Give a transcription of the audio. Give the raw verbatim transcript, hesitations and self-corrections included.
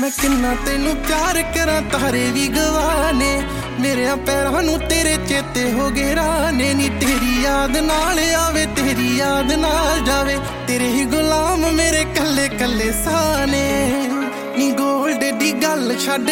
मैं किन्ना तेनू प्यार करा तारे भी गवाने मेरे पैरां नू तेरे चेते हो गए राने नी तेरी याद नाल आवे तेरी याद नाल जावे तेरे ही गुलाम मेरे कल्ले कल्ले साने नी गोल्ड दी गल छड्ड